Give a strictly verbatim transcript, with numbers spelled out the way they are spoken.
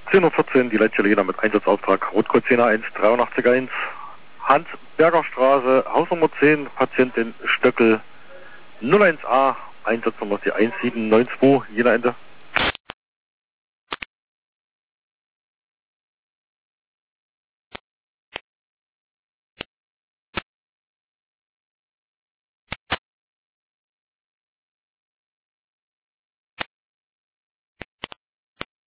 zehn Uhr vierzehn, die letzte Lena mit Einsatzauftrag Rotcode zehn eins dreiundachtzig eins, Hans-Berger Straße, Hausnummer zehn, Patientin Stöckel null eins a, Einsatznummer ist die eins sieben neun zwei, Jena Ende.